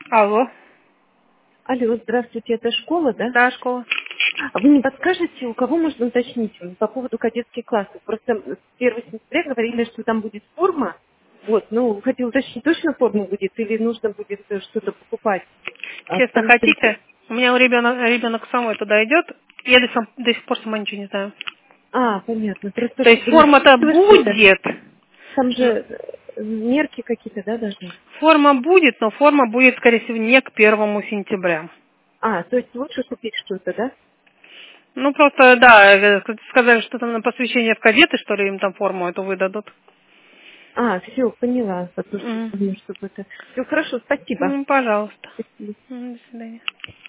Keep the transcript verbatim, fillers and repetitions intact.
Алло. Алло, здравствуйте, это школа, да? Да, школа. А вы не подскажете, у кого можно уточнить по поводу кадетских классов? Просто с первого сентября говорили, что там будет форма. Вот, ну, хотел уточнить, точно форма будет или нужно будет э, что-то покупать? А, Честно, потому что... хотите? У меня у ребенок, ребенок самой туда идет. Я до, сам- до сих пор сама ничего не знаю. А, понятно. Просто То есть вы не форма-то что-то. будет. Там же но- э, мерки какие-то, да, должны? Форма будет, но форма будет, скорее всего, не к первому сентября. А, то есть лучше купить что-то, да? Ну, просто, да, э, сказали, что там на посвящение в кадеты, что ли, им там форму эту выдадут. А, все, поняла. Потому что, Мгм. ну, чтобы это... Все, хорошо, спасибо. Ну, пожалуйста. Спасибо. М, До свидания.